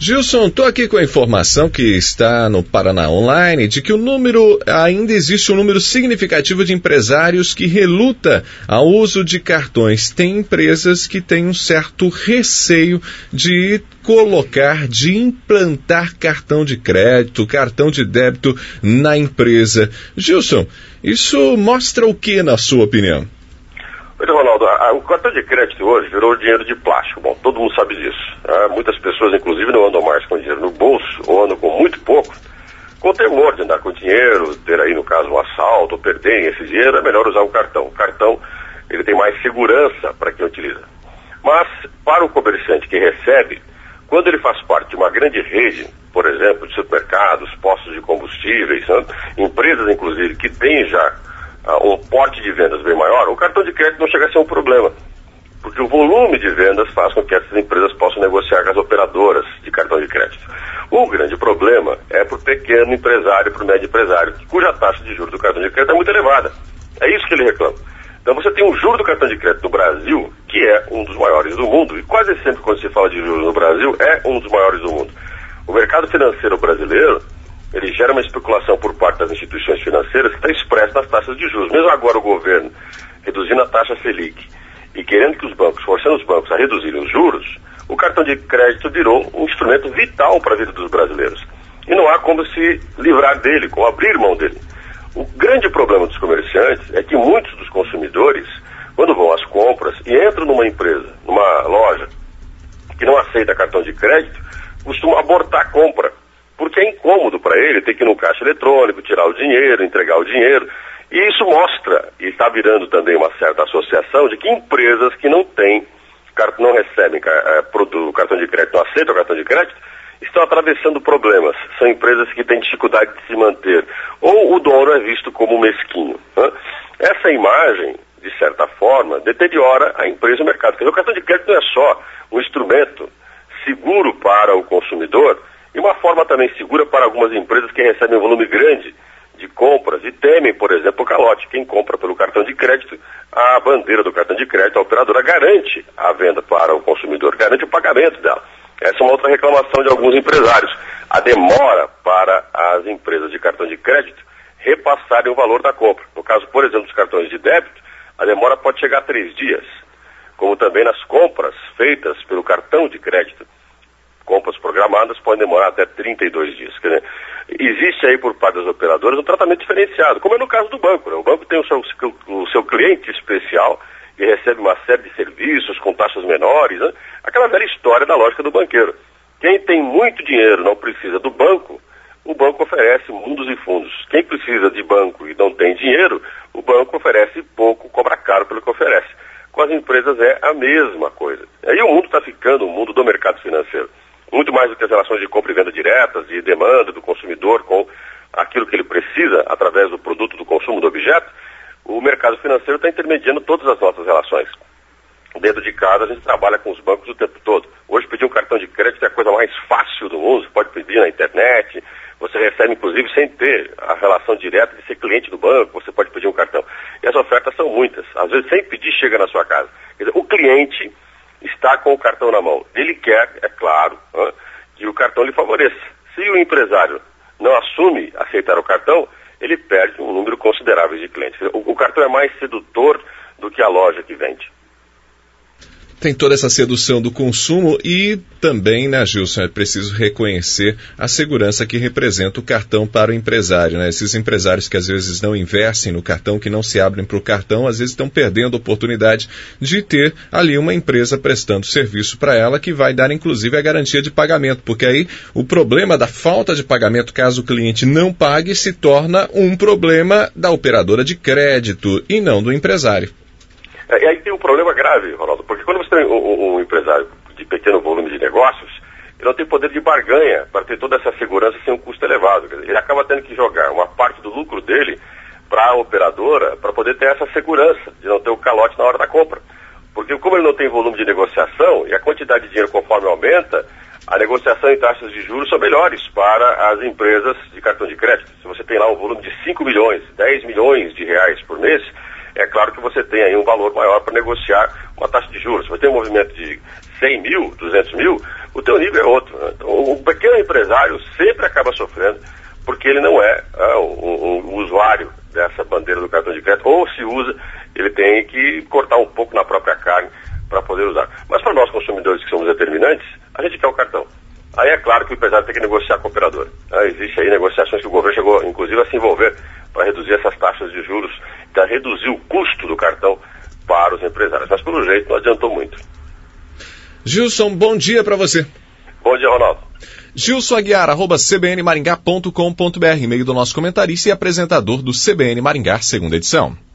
Gilson, estou aqui com a informação que está no Paraná Online de que ainda existe um número significativo de empresários que reluta ao uso de cartões. Tem empresas que têm um certo receio de implantar cartão de crédito, cartão de débito na empresa. Gilson, isso mostra o que, na sua opinião? Então, Ronaldo, o cartão de crédito hoje virou dinheiro de plástico. Bom, todo mundo sabe disso. Muitas pessoas, inclusive, não andam mais com dinheiro no bolso, ou andam com muito pouco, com temor de andar com dinheiro, ter aí, no caso, um assalto, ou perderem esse dinheiro. É melhor usar o cartão. O cartão, ele tem mais segurança para quem utiliza. Mas, para o comerciante que recebe, quando ele faz parte de uma grande rede, por exemplo, de supermercados, postos de combustíveis, empresas, inclusive, que têm já um porte de vendas bem maior, o cartão de crédito não chega a ser um problema, porque o volume de vendas faz com que essas empresas possam negociar com as operadoras de cartão de crédito. O grande problema é para o pequeno empresário, para o médio empresário, cuja taxa de juros do cartão de crédito é muito elevada. É isso que ele reclama. Então você tem um juro do cartão de crédito no Brasil, que é um dos maiores do mundo, e quase sempre quando se fala de juros no Brasil, é um dos maiores do mundo. O mercado financeiro brasileiro, ele gera uma especulação por parte das instituições financeiras que está expressa nas taxas de juros. Mesmo agora o governo reduzindo a taxa Selic e querendo que forçando os bancos a reduzirem os juros, o cartão de crédito virou um instrumento vital para a vida dos brasileiros. E não há como se livrar dele, como abrir mão dele. O grande problema dos comerciantes é que muitos dos consumidores, quando vão às compras e entram numa empresa, numa loja que não aceita cartão de crédito, costumam abortar a compra. Porque é incômodo para ele ter que ir no caixa eletrônico, tirar o dinheiro, entregar o dinheiro. E isso mostra, e está virando também uma certa associação, de que empresas que não recebem cartão de crédito, não aceitam o cartão de crédito, estão atravessando problemas. São empresas que têm dificuldade de se manter. Ou o dono é visto como mesquinho. Essa imagem, de certa forma, deteriora a empresa e o mercado. Porque o cartão de crédito não é só um instrumento seguro para o consumidor, e uma forma também segura para algumas empresas que recebem um volume grande de compras e temem, por exemplo, o calote. Quem compra pelo cartão de crédito, a bandeira do cartão de crédito, a operadora garante a venda para o consumidor, garante o pagamento dela. Essa é uma outra reclamação de alguns empresários. A demora para as empresas de cartão de crédito repassarem o valor da compra. No caso, por exemplo, dos cartões de débito, a demora pode chegar a 3 dias. Como também nas compras feitas pelo cartão de crédito. Compras programadas podem demorar até 32 dias. Quer dizer, existe aí por parte das operadoras um tratamento diferenciado, como é no caso do banco. O banco tem o seu cliente especial e recebe uma série de serviços com taxas menores, aquela velha história da lógica do banqueiro. Quem tem muito dinheiro não precisa do banco, o banco oferece mundos e fundos. Quem precisa de banco e não tem dinheiro, o banco oferece pouco, cobra caro pelo que oferece. Com as empresas é a mesma coisa. Aí o mundo está ficando o mundo do mercado financeiro. Muito mais do que as relações de compra e venda diretas, de demanda do consumidor com aquilo que ele precisa através do produto, do consumo do objeto, o mercado financeiro está intermediando todas as nossas relações. Dentro de casa a gente trabalha com os bancos o tempo todo. Hoje pedir um cartão de crédito é a coisa mais fácil do mundo, você pode pedir na internet, você recebe inclusive sem ter a relação direta de ser cliente do banco, você pode pedir um cartão. E as ofertas são muitas, às vezes sem pedir chega na sua casa. Quer dizer, o cliente está com o cartão na mão. Ele quer, é claro, que o cartão lhe favoreça. Se o empresário não assume aceitar o cartão, ele perde um número considerável de clientes. O cartão é mais sedutor do que a loja que vende. Tem toda essa sedução do consumo e também, né, Gilson, é preciso reconhecer a segurança que representa o cartão para o empresário, né? Esses empresários que às vezes não investem no cartão, que não se abrem para o cartão, às vezes estão perdendo a oportunidade de ter ali uma empresa prestando serviço para ela que vai dar inclusive a garantia de pagamento, porque aí o problema da falta de pagamento, caso o cliente não pague, se torna um problema da operadora de crédito e não do empresário. E aí tem um problema grave, Ronaldo, porque quando você tem um empresário de pequeno volume de negócios, ele não tem poder de barganha para ter toda essa segurança sem um custo elevado. Quer dizer, ele acaba tendo que jogar uma parte do lucro dele para a operadora para poder ter essa segurança de não ter o calote na hora da compra. Porque como ele não tem volume de negociação e a quantidade de dinheiro conforme aumenta, a negociação em taxas de juros são melhores para as empresas de cartão de crédito. Se você tem lá um volume de 5 milhões, 10 milhões de reais por mês, é claro que você tem aí um valor maior para negociar uma taxa de juros. Se você tem um movimento de 100 mil, 200 mil, o teu nível é outro. Então, cortar um pouco na própria carne para poder usar. Mas para nós consumidores que somos determinantes, a gente quer o cartão. Aí é claro que o empresário tem que negociar com a operadora. Existe aí negociações que o governo chegou, inclusive, a se envolver para reduzir essas taxas de juros, para reduzir o custo do cartão para os empresários. Mas, pelo jeito, não adiantou muito. Gilson, bom dia para você. Bom dia, Ronaldo. Gilson Aguiar, @cbnmaringá.com.br, e-mail do nosso comentarista e apresentador do CBN Maringá, segunda edição.